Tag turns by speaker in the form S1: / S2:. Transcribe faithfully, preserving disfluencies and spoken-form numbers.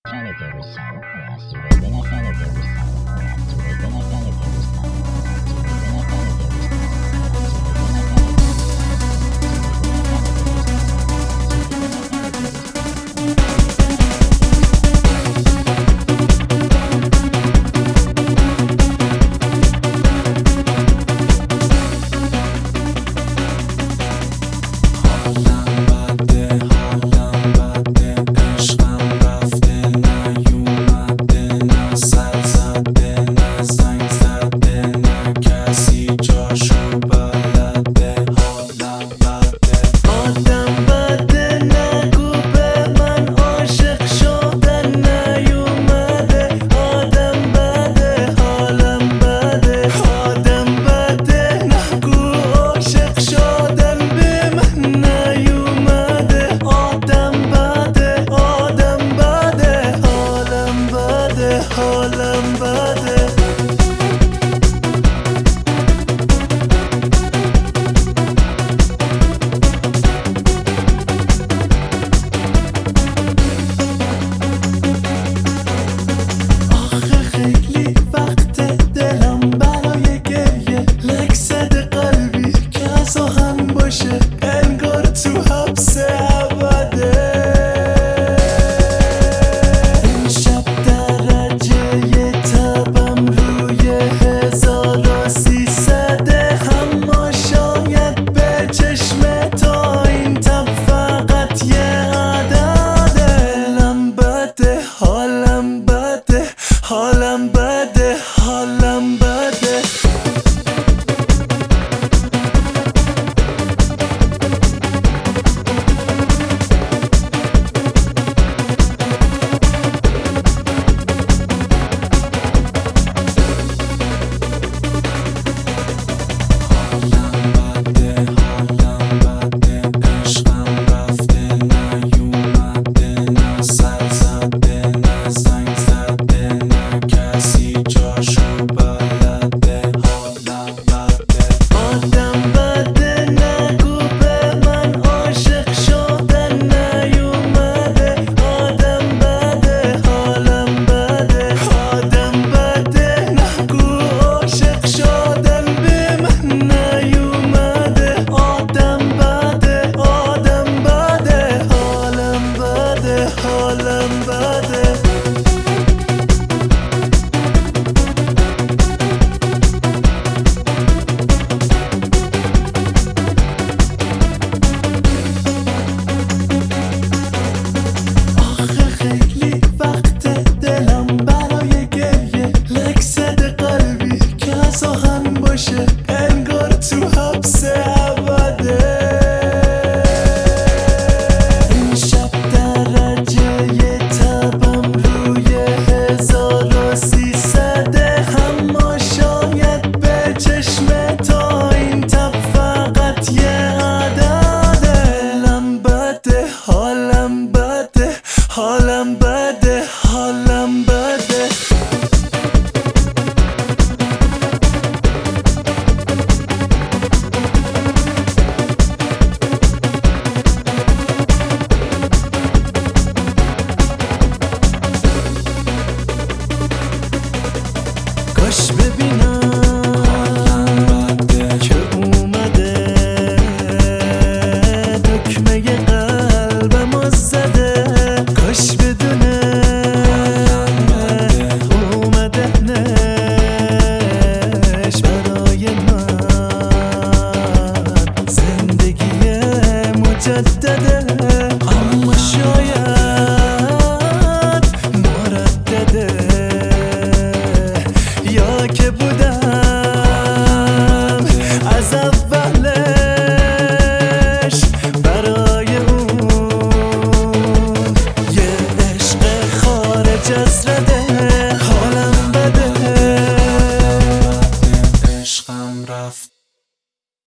S1: نکنه که روسان آسوده نکنه که روسان آسوده نکنه که روسان آسوده نکنه که حالم بده آخه خیلی وقت دلم برای گریه لک زده قلبی که از آهن باشه انگار تو حبس ابده حالم بده حالم بده حالم بده آخه خیلی وقت دلم برای گریه لک زده قلبی که از آهن باشه انگار تو حبس ابده حالم بده حالم بده کاش ببینم که اومده دکمه قلبم رو زده کاش بدونه اومدنش برای من زندگی مجدده